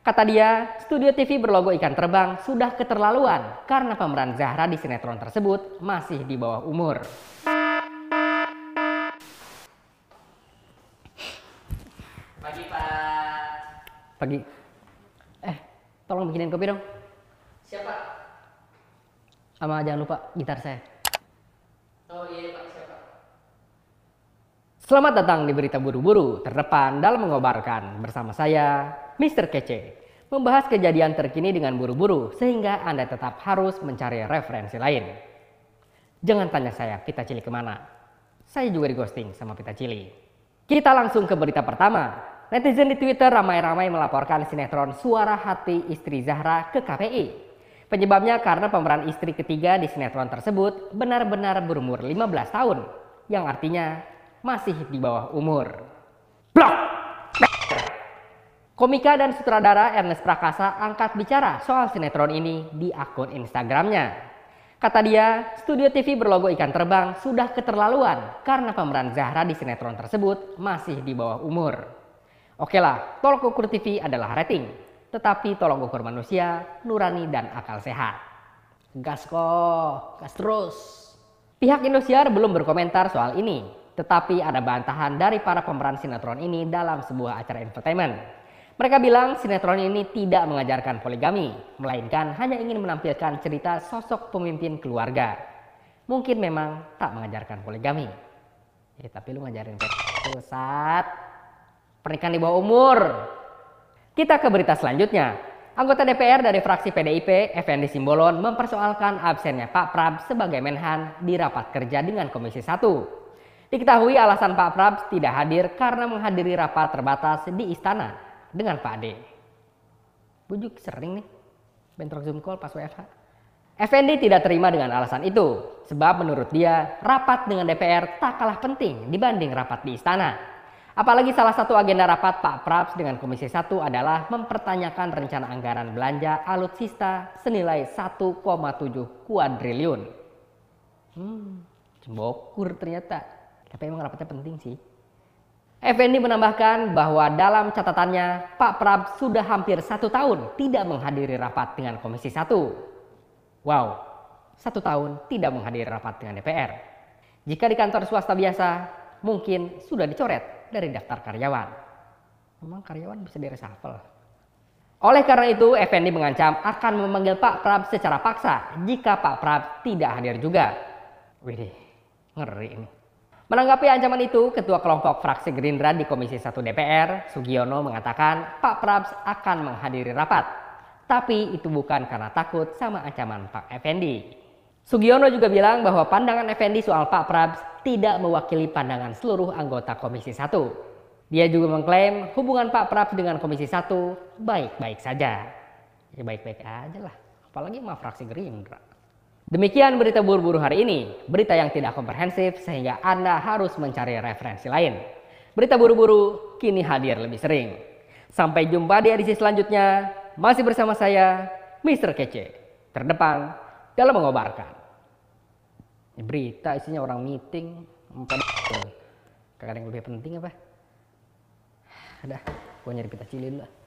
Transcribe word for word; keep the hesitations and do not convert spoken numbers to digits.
Kata dia, studio T V berlogo ikan terbang sudah keterlaluan karena pemeran Zahra di sinetron tersebut masih di bawah umur. Pagi, Pak. Pagi. Eh, tolong bikinin kopi dong. Siapa? Sama jangan lupa gitar saya. Oh iya Pak, siapa? Selamat datang di Berita Buru-Buru terdepan dalam mengobarkan bersama saya, Mister Kece. Membahas kejadian terkini dengan buru-buru sehingga Anda tetap harus mencari referensi lain. Jangan tanya saya Pita Cili kemana. Saya juga di ghosting sama Pita Cili. Kita langsung ke berita pertama. Netizen di Twitter ramai-ramai melaporkan sinetron Suara Hati Istri Zahra ke K P I. Penyebabnya karena pemeran istri ketiga di sinetron tersebut benar-benar berumur lima belas tahun, yang artinya masih di bawah umur. Blok! Komika dan sutradara Ernest Prakasa angkat bicara soal sinetron ini di akun Instagramnya. Kata dia, studio T V berlogo ikan terbang sudah keterlaluan karena pemeran Zahra di sinetron tersebut masih di bawah umur. Oke lah, tolok ukur T V adalah rating, tetapi tolong ukur manusia, nurani dan akal sehat. Gas kok, gas terus. Pihak Indosiar belum berkomentar soal ini, tetapi ada bantahan dari para pemeran sinetron ini dalam sebuah acara infotainment. Mereka bilang sinetron ini tidak mengajarkan poligami, melainkan hanya ingin menampilkan cerita sosok pemimpin keluarga. Mungkin memang tak mengajarkan poligami. Ya, tapi lu ngajarin pusat pernikahan di bawah umur. Kita ke berita selanjutnya. Anggota D P R dari fraksi P D I P, Effendi Simbolon, mempersoalkan absennya Pak Prab sebagai Menhan di rapat kerja dengan Komisi satu. Diketahui alasan Pak Prab tidak hadir karena menghadiri rapat terbatas di istana dengan Pak Ade. Bujuk sering nih bentrok Zoom call pas W F H. Effendi tidak terima dengan alasan itu, sebab menurut dia rapat dengan D P R tak kalah penting dibanding rapat di istana. Apalagi salah satu agenda rapat Pak Prab dengan Komisi satu adalah mempertanyakan rencana anggaran belanja alutsista senilai satu koma tujuh kuadriliun. Hmm, cembokur ternyata. Tapi emang rapatnya penting sih. Effendi menambahkan bahwa dalam catatannya Pak Prab sudah hampir satu tahun tidak menghadiri rapat dengan Komisi satu. Wow, satu tahun tidak menghadiri rapat dengan D P R. Jika di kantor swasta biasa, mungkin sudah dicoret dari daftar karyawan. Memang karyawan bisa direshuffle. Oleh karena itu, Effendi mengancam akan memanggil Pak Prab secara paksa jika Pak Prab tidak hadir juga. Widih, ngeri ini. Menanggapi ancaman itu, Ketua Kelompok Fraksi Gerindra di Komisi satu D P R, Sugiono, mengatakan Pak Prab akan menghadiri rapat. Tapi itu bukan karena takut sama ancaman Pak Effendi. Sugiono juga bilang bahwa pandangan Effendi soal Pak Prab tidak mewakili pandangan seluruh anggota Komisi satu. Dia juga mengklaim hubungan Pak Prab dengan Komisi satu baik-baik saja. Ya baik-baik aja lah, apalagi sama fraksi Gerindra. Demikian berita buru-buru hari ini, berita yang tidak komprehensif sehingga Anda harus mencari referensi lain. Berita buru-buru kini hadir lebih sering. Sampai jumpa di edisi selanjutnya, masih bersama saya, Mister Kece, terdepan dalam mengobarkan. Berita isinya orang meeting, kagak ada yang lebih penting apa? Udah, gue nyari Pita Cili dulu lah.